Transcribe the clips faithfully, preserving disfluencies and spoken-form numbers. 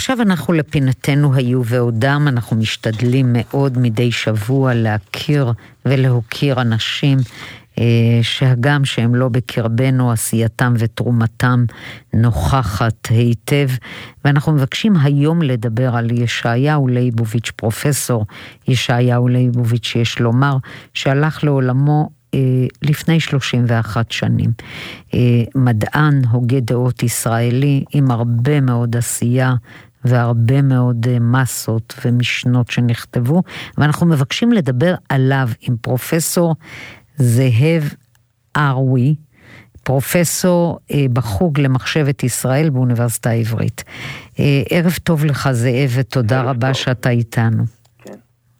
ועכשיו אנחנו לפינתנו היו ועודם, אנחנו משתדלים מאוד מדי שבוע להכיר ולהוקיר אנשים שהגם שהם לא בקרבנו, עשייתם ותרומתם נוכחת היטב, ואנחנו מבקשים היום לדבר על ישעיהו ליבוביץ', פרופסור ישעיהו ליבוביץ', שיש לומר שהלך לעולמו אה, לפני שלושים ואחת שנים. אה, מדען, הוגה דעות ישראלי, עם הרבה מאוד עשייה והרבה מאוד מסות ומשנות שנכתבו, ואנחנו מבקשים לדבר עליו עם פרופסור זהב ארווי, פרופסור אה, בחוג למחשבת ישראל באוניברסיטה העברית. אה, ערב טוב לך זאב, ותודה רבה טוב. שאתה איתנו. כן.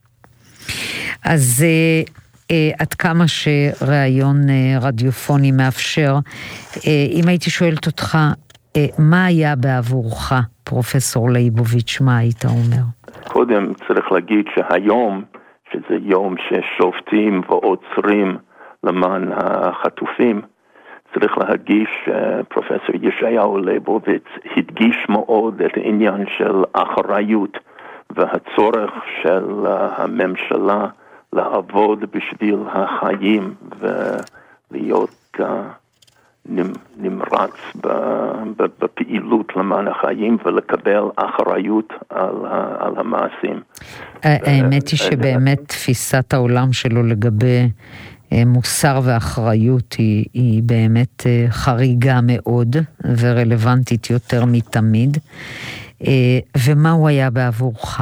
אז אה, אה, עד כמה שראיון אה, רדיופוני מאפשר, אה, אם הייתי שואלת אותך, אה, מה היה בעבורך, פרופסור ליבוביץ', מה היית אומר? קודם צריך להגיד שהיום, שזה יום ששופטים ועוצרים למען החטופים, צריך להגיש פרופסור ישעיהו ליבוביץ' הדגיש מאוד את העניין של אחריות והצורך של הממשלה לעבוד בשביל החיים ולהיות נמרץ בפעילות למען החיים ולקבל אחריות על המעשים. האמת היא שבאמת תפיסת העולם שלו לגבי מוסר ואחריות היא, היא באמת חריגה מאוד ורלוונטית יותר מתמיד. ומה הוא היה בעבורך?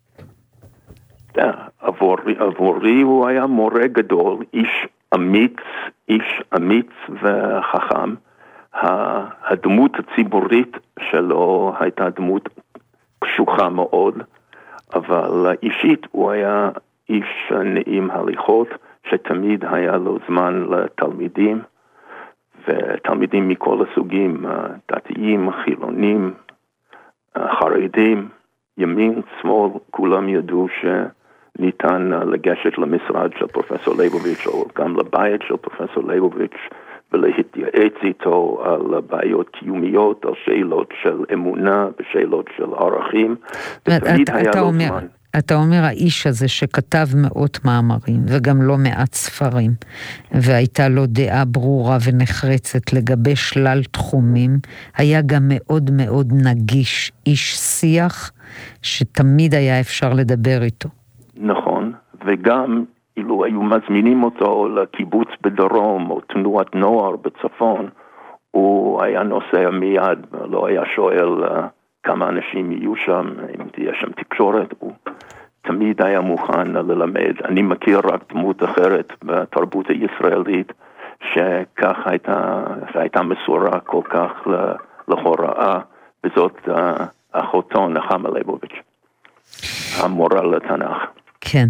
עבורי, עבורי הוא היה מורה גדול, איש אמיץ, איש אמיץ וחכם. הדמות הציבורית שלו הייתה דמות קשוחה מאוד, אבל אישית הוא היה איש נעים הליכות, שתמיד היה לו זמן לתלמידים, ותלמידים מכל הסוגים, דתיים, חילונים, חרדים, ימין, שמאל, כולם ידעו שניתן לגשת למשרד של פרופסור ליבוביץ' או גם לבית של פרופסור ליבוביץ' ולהתייעץ איתו על בעיות קיומיות, על שאלות של אמונה, בשאלות של ערכים, ותמיד היה לו זמן. אתה אומר, האיש הזה שכתב מאות מאמרים וגם לא מעט ספרים, והייתה לו דעה ברורה ונחרצת לגבי שלל תחומים, היה גם מאוד מאוד נגיש, איש שיח שתמיד היה אפשר לדבר איתו. נכון, וגם אילו היו מזמינים אותו לקיבוץ בדרום או תנועת נוער בצפון, הוא היה נוסע מיד, לא היה שואל כמה אנשים יהיו שם, אם תהיה שם תקשורת, הוא תמיד היה מוכן ללמד. אני מכיר רק דמות אחרת בתרבות הישראלית, שכך הייתה, שהייתה מסורה כל כך להוראה, וזאת אחותו נחמה ליבוביץ', המורה לתנ"ך. כן,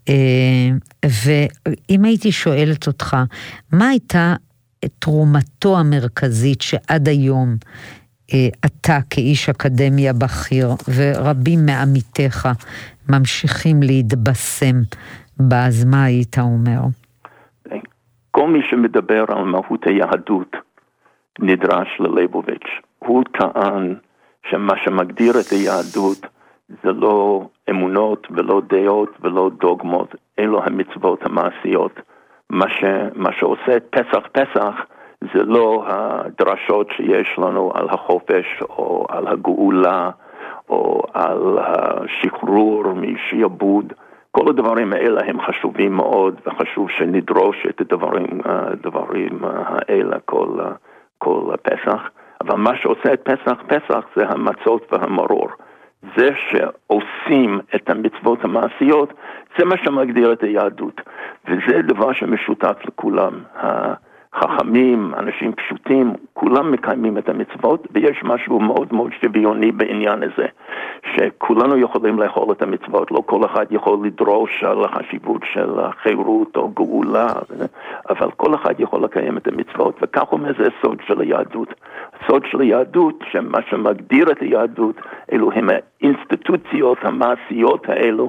ואם הייתי שואלת אותך, מה הייתה תרומתו המרכזית שעד היום אתה כאיש אקדמיה בכיר ורבים מעמיתיך ממשיכים להתבשם באז, מה היית אומר? כל מי שמדבר על מהות היהדות נדרש לליבוביץ'. הוא טען שמה שמגדיר את היהדות זה לא אמונות ולא דעות ולא דוגמות, אלו המצוות המעשיות. מה, ש, מה שעושה את פסח פסח זה לא הדרשות שיש לנו על החופש או על הגאולה או על השחרור משעבוד. כל הדברים האלה הם חשובים מאוד, וחשוב שנדרוש את הדברים, הדברים האלה כל, כל פסח. אבל מה שעושה את פסח פסח זה המצות והמרור. זה שעושים את המצוות המעשיות, זה מה שמגדיר את היהדות. וזה דבר שמשותף לכולם. חכמים, אנשים פשוטים, כולם מקיימים את המצוות, ויש משהו מאוד מאוד שוויוני בעניין הזה, שכולנו יכולים לאכול את המצוות, לא כל אחד יכול לדרוש על החשיבות של חירות או גאולה, אבל כל אחד יכול לקיים את המצוות, וכך אומר זה הסוד של היהדות. הסוד של היהדות, שמה שמגדיר את היהדות, אלו הם האינסטיטוציות המעשיות האלו,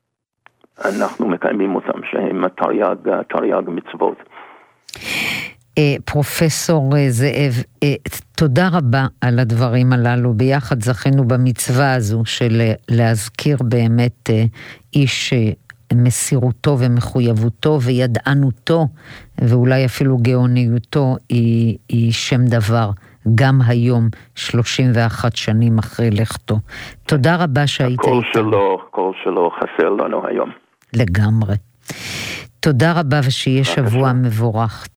שאנחנו מקיימים אותם, שהם תרי"ג, תרי"ג מצוות. פרופסור זאב, תודה רבה על הדברים הללו. ביחד זכינו במצווה הזו של להזכיר באמת איש מסירותו ומחויבותו וידענותו, ואולי אפילו גאוניותו היא, היא שם דבר, גם היום, שלושים ואחת שנים אחרי לכתו. תודה רבה שהיית איתנו. כל שלו, כל שלו חסר לנו היום. לגמרי. תודה רבה ושיהיה שבוע מבורך.